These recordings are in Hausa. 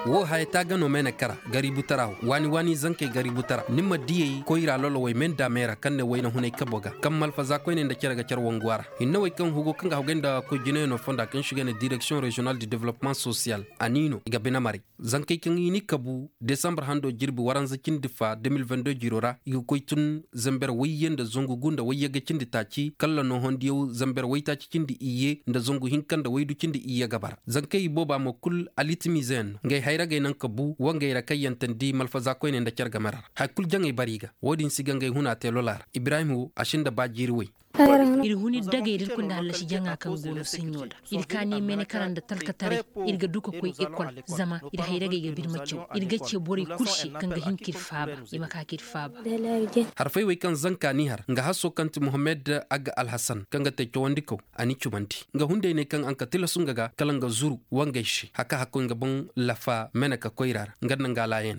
wo hay ta gano mena kara gari butara wani zanke gari butara nimma diye ko ira lolo way men da mera kanne wayna hunay kaboga kammal fa za ko ne da kira ga kyar wangwara inna way kan hugo kan ga hugenda ko jine no fonda kan shiga ne direction régionale du développement social anino ga benamari zanke kin yini kabu décembre hando jirbi waran zakin difa 2022 jirora igo koytun zamber wayyen da zongu gunda wayya ga cindi taci kala no hondiyo zamber wayta cikin di iye da zongu hinkan da waydu cindi iye gabar zanke boba mo kul alitimizen ngay hayra gay nan kabu wangay ra kayantan di malfaza ko ne da kyar gamarar hakul jangay bariga wodin sigangay huna telolar ibrahimu ashinda ba jirwe iri huni daga irin kunda halashi janga kan gono sinyoda iri kani mene karanda talkatare iri ga duka koi ekol zama iri hayra ga birma cew iri ga ce bori kurshi kan ga hinkir faba ima ka kir faba harfai wai kan zanka ni har nga haso kanti muhammad aga alhasan kan ga take wandiko ani chubanti nga hunde ne kan anka tilasun ga kalanga zuru wanga shi haka hakko nga bon lafa mena ka koirar ngan nga layen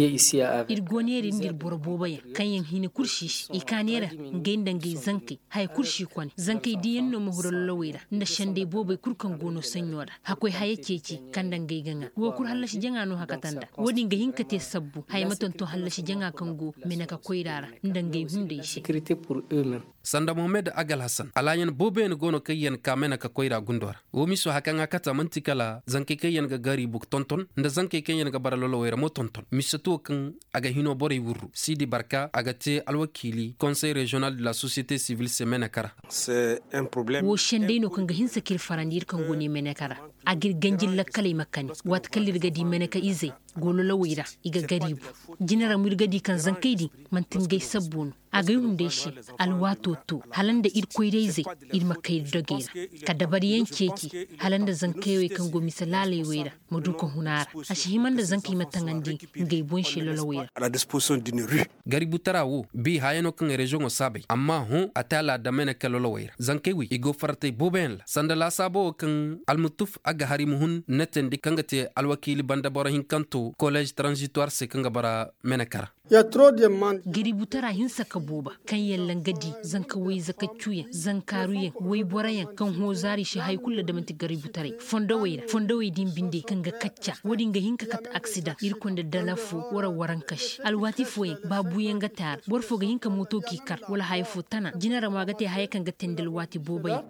iri goneri ndir boroboba ya kan yin hini kurshi ikanera ngenda ngi zanki hay kurshi kwan zankai diyan no muhurul lawira nda shande bobe kurkan gono sanyora hakoi haye ceci kandan gai ganga wo kur hallashi janga no hakatanda wodi ga hinka te sabbu hay maton to hallashi janga kango menaka koirara ndan gai hunde shi sécurité pour eux-mêmes sanda muhammad agal hasan alayan bobe no gono kayen kamena ka koira gundor wo miso hakanga kata mantikala zankai kayen ga gari buk tonton nda zankai kayen ga baralolo wera mo tonton misato kan aga hino bore wurru sidi barka aga te alwakili conseil régional de la société civile menakara c'est un problème wo shende no kan ga hinsa kir farandir kan goni menakara agir ganjil la kalay makani wat kalir gadi menaka ize golo lawira iga garibu jinara murgadi kan zankaidi mantin gai sabbun aga yunde shi alwato to halanda ir koireze ir makai dogera kadabari yanceki halanda zankaye kan go misalale wera maduka hunara ashi himanda zankai matangandi ngai bon shi lolawira à la disposition d'une rue garibu tarawo bi hayano kan région o sabe amma hu atala da menaka lolawira zankai igo fartay boben la sandala sabo kan almutuf aga harimuhun neten dikangate alwakili banda borahin kanto collège transitoire se kanga bara menakara ya trop de man giri butara hinsa ka boba kan yallan gadi zanka wai zaka cuya zankaruyen wai borayen kan hozari shi hay kullu da manti gari butare fondo wai din binde kan ga kacca wadin ga hinka kat accident irkon da dalafu waran kash alwati foye babu yanga tar borfo ga hinka moto ki kar wala hayfo tana jinara magate hay kan ga tendel wati boba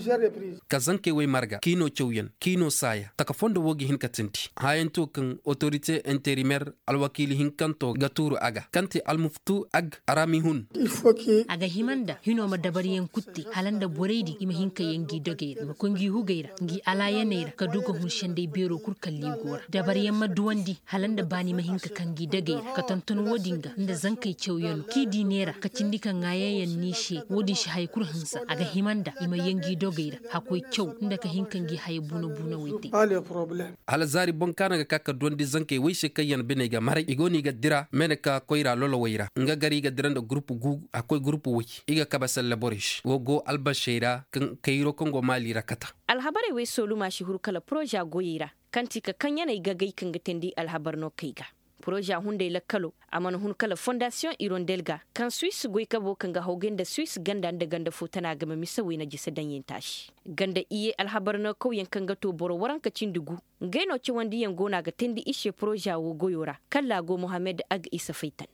ka zanke wai marga kino chewyen kino saya taka fondo wogi hinka tinti hayen to kan autorité intérimaire alwakili hinkanto gaturu aga kanti almuftu ag arami hun aga himanda hino ma dabariyen kutti halanda boreidi ima hinka yangi doge ma kongi hugaira ngi alayanera ka duga hun shande bero kurkalli gora dabariyen ma duwandi halanda bani ma hinka kangi doge ka tonton wodinga inda zankai chewyon ki dinera ka cindika ngayayen nishe wodi shi haykur hansa aga himanda ima yangi dogeira hakoi chew inda ka hinka ngi hay buno wete hala zari bonkana ga kaka dondi zankai wai she kayan benega mare igoni ga dira meneka koira lolo waira nga gari ga diranda groupe gu akoy groupe wiki iga kabasal laborish wogo albashira kan kairo kongo mali rakata alhabare we soluma shi hurkala proja goyira kanti ka kanyana iga gai kan gatendi alhabarno kaiga proja hunde la kalo amana hun kala fondation irondelga kan swiss goy kabo kan ga hogen da swiss ganda da ganda futana ga misa we na jisa dan yin tashi ganda iye alhabarno kauyen kan ga to boro waran ka cindugu ngeno ci wandi yan gona ga tendi ishe proja wo goyora kala go muhammad ag isa faitan